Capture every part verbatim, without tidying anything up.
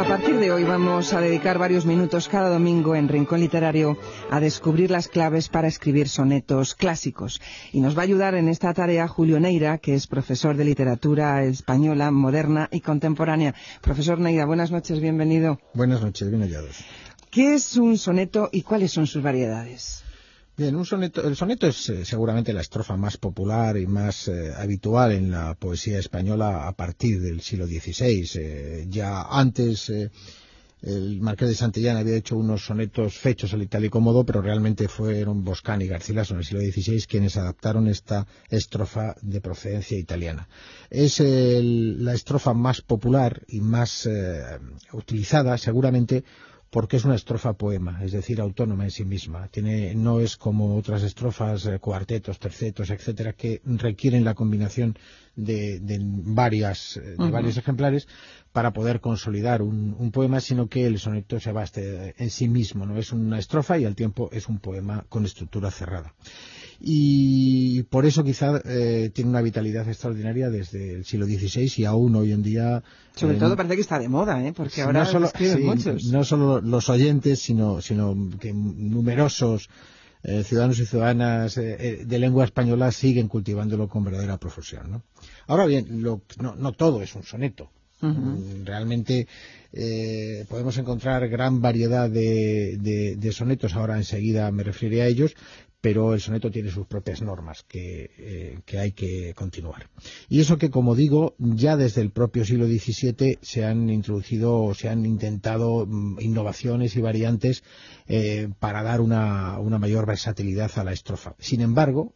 partir de hoy vamos a dedicar varios minutos cada domingo en Rincón Literario a descubrir las claves para escribir sonetos clásicos. Y nos va a ayudar en esta tarea Julio Neira, que es profesor de literatura española, moderna y contemporánea. Profesor Neira, buenas noches, bienvenido. Buenas noches, bien hallados. ¿Qué es un soneto y cuáles son sus variedades? Bien, un soneto, el soneto es eh, seguramente la estrofa más popular y más eh, habitual en la poesía española a partir del siglo dieciséis. Eh, ya antes eh, el Marqués de Santillán había hecho unos sonetos fechos al itálico modo, pero realmente fueron Boscán y Garcilaso en el siglo dieciséis quienes adaptaron esta estrofa de procedencia italiana. Es el, la estrofa más popular y más eh, utilizada seguramente porque es una estrofa poema, es decir, autónoma en sí misma. Tiene, no es como otras estrofas, eh, cuartetos, tercetos, etcétera, que requieren la combinación de, de, varias, de uh-huh. varios ejemplares para poder consolidar un, un poema, sino que el soneto se basta en sí mismo, no es una estrofa y al tiempo es un poema con estructura cerrada. Y por eso quizá eh, tiene una vitalidad extraordinaria desde el siglo dieciséis y aún hoy en día. Sobre eh, todo parece que está de moda, ¿eh? Porque ahora no solo, escriben sí, muchos. No solo los oyentes, sino, sino que numerosos eh, ciudadanos y ciudadanas eh, de lengua española siguen cultivándolo con verdadera profusión, ¿no? Ahora bien, lo, no, no todo es un soneto. Uh-huh. Realmente eh, podemos encontrar gran variedad de, de, de sonetos, ahora enseguida me referiré a ellos, pero el soneto tiene sus propias normas que, eh, que hay que continuar. Y eso que, como digo, ya desde el propio siglo diecisiete se han introducido, se han intentado mm, innovaciones y variantes eh, para dar una, una mayor versatilidad a la estrofa. Sin embargo,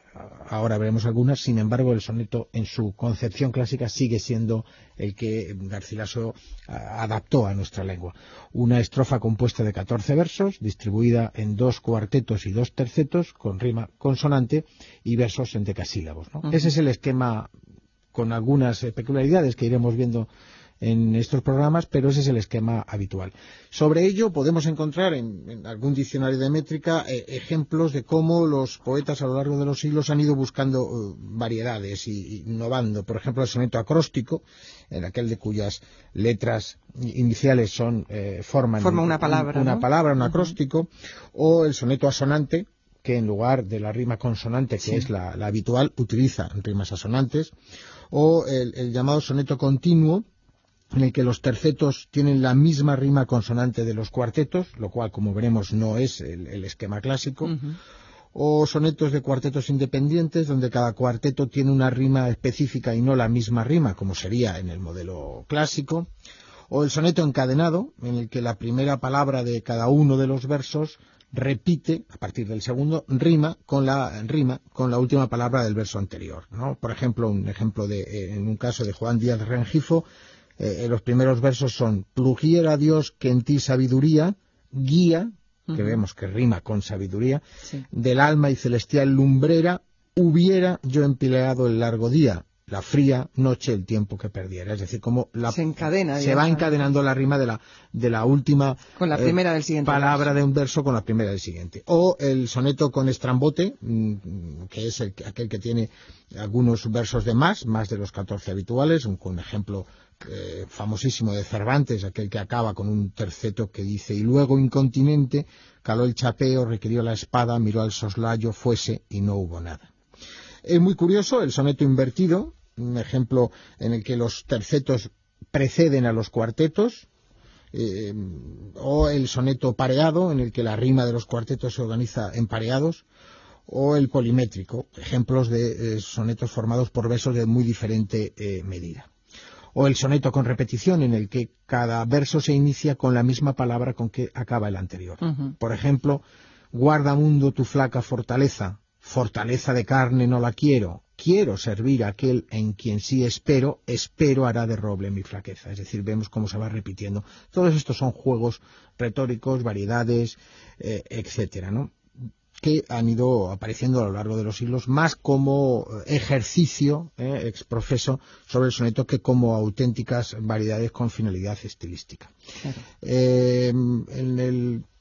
ahora veremos algunas, sin embargo el soneto en su concepción clásica sigue siendo el que Garcilaso adaptó a nuestra lengua. Una estrofa compuesta de catorce versos, distribuida en dos cuartetos y dos tercetos, con rima consonante y versos en decasílabos, ¿no? Uh-huh. Ese es el esquema, con algunas peculiaridades que iremos viendo en estos programas, pero ese es el esquema habitual. Sobre ello podemos encontrar en, en algún diccionario de métrica eh, ejemplos de cómo los poetas a lo largo de los siglos han ido buscando uh, variedades y innovando. Por ejemplo, el soneto acróstico, en aquel de cuyas letras iniciales son eh, forman Forma una palabra, un, una ¿no? palabra, un Uh-huh. acróstico, o el soneto asonante, que en lugar de la rima consonante, que sí. es la, la habitual, utiliza rimas asonantes, o el, el llamado soneto continuo, en el que los tercetos tienen la misma rima consonante de los cuartetos, lo cual, como veremos, no es el, el esquema clásico, uh-huh. o sonetos de cuartetos independientes, donde cada cuarteto tiene una rima específica y no la misma rima, como sería en el modelo clásico, o el soneto encadenado, en el que la primera palabra de cada uno de los versos repite, a partir del segundo, rima con la rima con la última palabra del verso anterior, ¿no? Por ejemplo, un ejemplo de, eh, en un caso de Juan Díaz Rengifo, Eh, los primeros versos son: plugiera Dios que en ti sabiduría, guía, uh-huh. que vemos que rima con sabiduría, sí. del alma y celestial lumbrera, hubiera yo empleado el largo día, la fría noche el tiempo que perdiera. Es decir, como la, se encadena, se va encadenando la rima de la, de la última con la primera eh, del siguiente palabra verso. de un verso con la primera del siguiente. O el soneto con estrambote, mmm, que es el, aquel que tiene algunos versos de más, más de los catorce habituales, un, un ejemplo Eh, famosísimo de Cervantes, aquel que acaba con un terceto que dice: y luego incontinente caló el chapeo, requirió la espada, miró al soslayo, fuese y no hubo nada. Es muy curioso el soneto invertido, un ejemplo en el que los tercetos preceden a los cuartetos, eh, o el soneto pareado, en el que la rima de los cuartetos se organiza en pareados, o el polimétrico, ejemplos de eh, sonetos formados por versos de muy diferente eh, medida. O el soneto con repetición, en el que cada verso se inicia con la misma palabra con que acaba el anterior. Uh-huh. Por ejemplo, guarda mundo tu flaca fortaleza, fortaleza de carne no la quiero, quiero servir a aquel en quien sí espero, espero hará de roble mi flaqueza. Es decir, vemos cómo se va repitiendo. Todos estos son juegos retóricos, variedades, eh, etcétera, ¿no?, que han ido apareciendo a lo largo de los siglos más como ejercicio eh, exprofeso sobre el soneto que como auténticas variedades con finalidad estilística. Claro. Eh, en el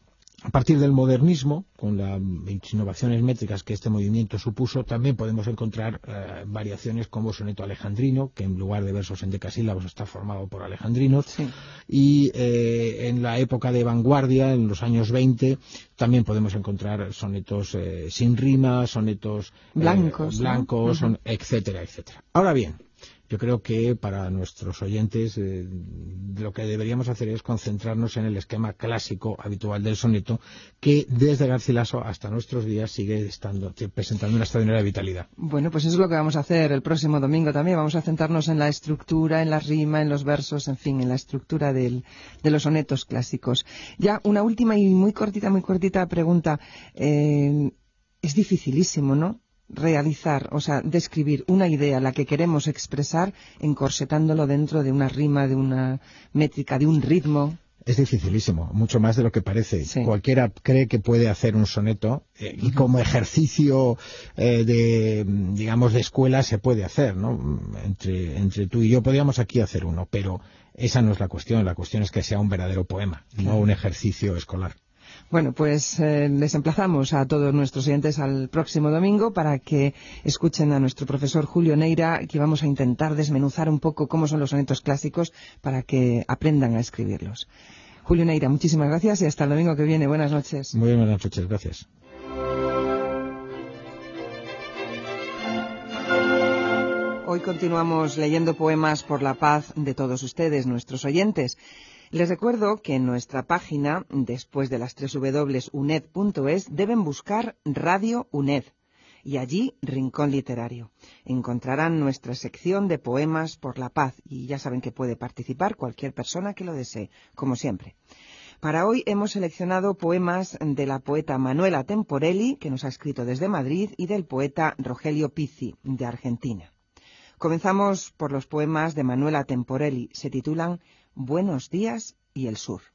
A partir del modernismo, con las innovaciones métricas que este movimiento supuso, también podemos encontrar eh, variaciones como soneto alejandrino, que en lugar de versos en decasílabos está formado por alejandrinos, sí. y eh, en la época de vanguardia, en los años veinte, también podemos encontrar sonetos eh, sin rima, sonetos eh, blancos, blancos ¿no? son, etcétera, etcétera. Ahora bien, yo creo que para nuestros oyentes eh, lo que deberíamos hacer es concentrarnos en el esquema clásico habitual del soneto, que desde Garcilaso hasta nuestros días sigue estando presentando una extraordinaria vitalidad. Bueno, pues eso es lo que vamos a hacer el próximo domingo también. Vamos a centrarnos en la estructura, en la rima, en los versos, en fin, en la estructura del, de los sonetos clásicos. Ya una última y muy cortita, muy cortita pregunta. Eh, es dificilísimo, ¿no?, realizar, o sea, describir una idea, la que queremos expresar, encorsetándolo dentro de una rima, de una métrica, de un ritmo. Es dificilísimo, mucho más de lo que parece. Sí. Cualquiera cree que puede hacer un soneto eh, y como ejercicio eh, de, digamos, de escuela se puede hacer, ¿no? Entre, entre tú y yo podríamos aquí hacer uno, pero esa no es la cuestión. La cuestión es que sea un verdadero poema, claro, no un ejercicio escolar. Bueno, pues eh, les emplazamos a todos nuestros oyentes al próximo domingo para que escuchen a nuestro profesor Julio Neira, que vamos a intentar desmenuzar un poco cómo son los sonetos clásicos para que aprendan a escribirlos. Julio Neira, muchísimas gracias y hasta el domingo que viene. Buenas noches. Muy buenas noches, gracias. Hoy continuamos leyendo poemas por la paz de todos ustedes, nuestros oyentes. Les recuerdo que en nuestra página, después de las doble u doble u doble u punto u n e d punto es, deben buscar Radio U N E D y allí Rincón Literario. Encontrarán nuestra sección de poemas por la paz y ya saben que puede participar cualquier persona que lo desee, como siempre. Para hoy hemos seleccionado poemas de la poeta Manuela Temporelli, que nos ha escrito desde Madrid, y del poeta Rogelio Pizzi, de Argentina. Comenzamos por los poemas de Manuela Temporelli. Se titulan Buenos días y el sur.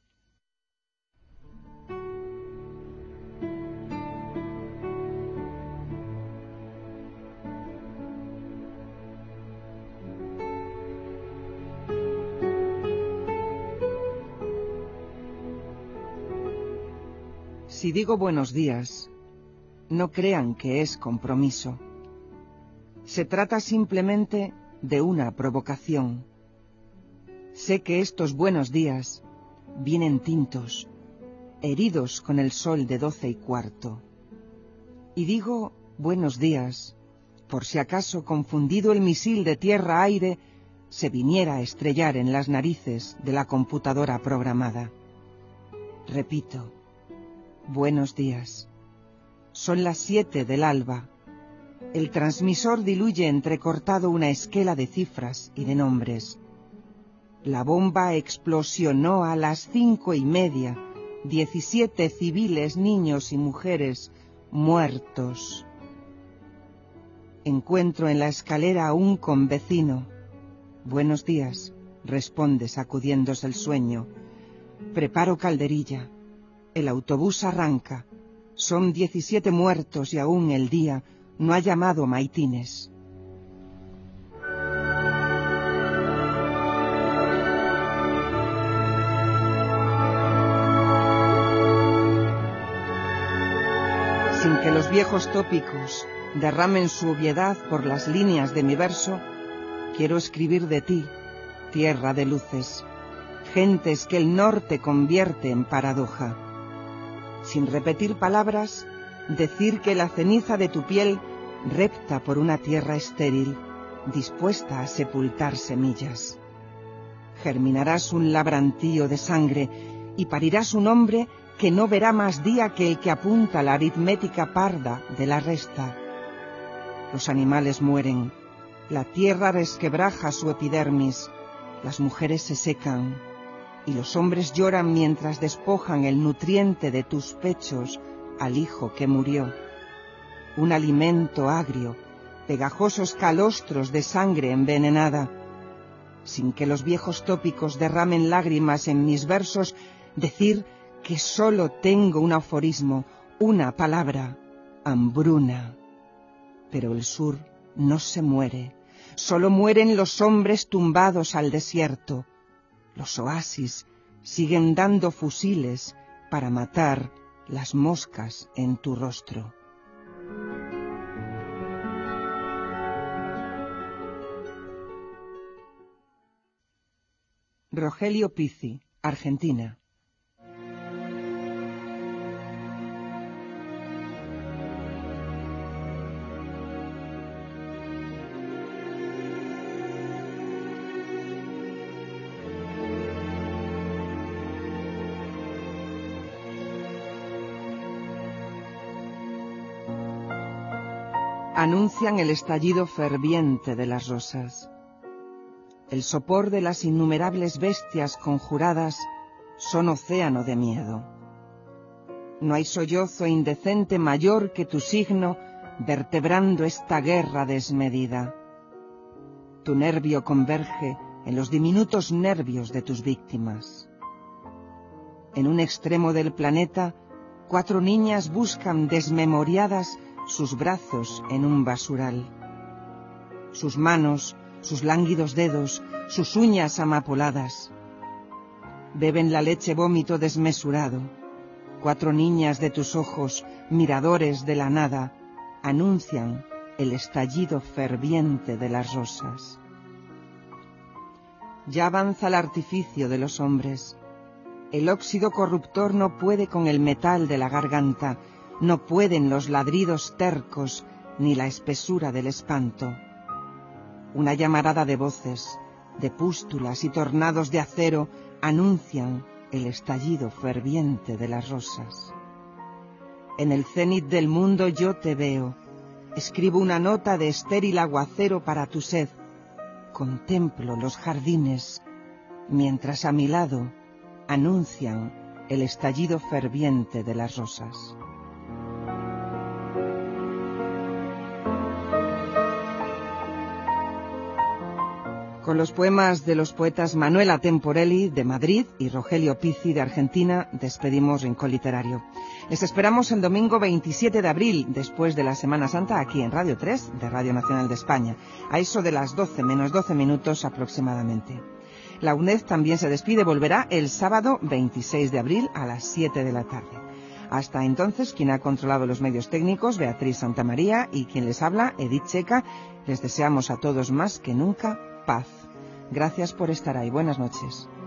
Si digo buenos días, no crean que es compromiso. Se trata simplemente de una provocación. Sé que estos buenos días vienen tintos, heridos con el sol de doce y cuarto. Y digo buenos días, por si acaso confundido el misil de tierra-aire se viniera a estrellar en las narices de la computadora programada. Repito, buenos días. Son las siete del alba. El transmisor diluye entrecortado una esquela de cifras y de nombres. La bomba explosionó a las cinco y media. Diecisiete civiles, niños y mujeres muertos. Encuentro en la escalera a un convecino. Buenos días, responde sacudiéndose el sueño. Preparo calderilla. El autobús arranca. Son diecisiete muertos y aún el día no ha llamado maitines. Sin que los viejos tópicos derramen su obviedad por las líneas de mi verso, quiero escribir de ti, tierra de luces, gentes que el norte convierte en paradoja. Sin repetir palabras, decir que la ceniza de tu piel repta por una tierra estéril, dispuesta a sepultar semillas. Germinarás un labrantío de sangre y parirás un hombre que no verá más día que el que apunta la aritmética parda de la resta. Los animales mueren, la tierra resquebraja su epidermis, las mujeres se secan, y los hombres lloran mientras despojan el nutriente de tus pechos al hijo que murió. Un alimento agrio, pegajosos calostros de sangre envenenada. Sin que los viejos tópicos derramen lágrimas en mis versos, decir que solo tengo un aforismo, una palabra, hambruna. Pero el sur no se muere, solo mueren los hombres tumbados al desierto. Los oasis siguen dando fusiles para matar las moscas en tu rostro. Rogelio Pizzi, Argentina. Anuncian el estallido ferviente de las rosas. El sopor de las innumerables bestias conjuradas son océano de miedo. No hay sollozo indecente mayor que tu signo vertebrando esta guerra desmedida. Tu nervio converge en los diminutos nervios de tus víctimas. En un extremo del planeta, cuatro niñas buscan desmemoriadas sus brazos en un basural. Sus manos, sus lánguidos dedos, sus uñas amapoladas. Beben la leche vómito desmesurado. Cuatro niñas de tus ojos, miradores de la nada, anuncian el estallido ferviente de las rosas. Ya avanza el artificio de los hombres. El óxido corruptor no puede con el metal de la garganta, no pueden los ladridos tercos ni la espesura del espanto. Una llamarada de voces, de pústulas y tornados de acero anuncian el estallido ferviente de las rosas. En el cenit del mundo yo te veo, escribo una nota de estéril aguacero para tu sed, contemplo los jardines, mientras a mi lado anuncian el estallido ferviente de las rosas. Con los poemas de los poetas Manuela Temporelli, de Madrid, y Rogelio Pizzi, de Argentina, despedimos Rincón Literario. Les esperamos el domingo veintisiete de abril, después de la Semana Santa, aquí en Radio tres, de Radio Nacional de España, a eso de las doce menos doce minutos aproximadamente. La U N E D también se despide, volverá el sábado veintiséis de abril a las siete de la tarde. Hasta entonces, quien ha controlado los medios técnicos, Beatriz Santamaría, y quien les habla, Edith Checa, les deseamos a todos más que nunca paz. Gracias por estar ahí. Buenas noches.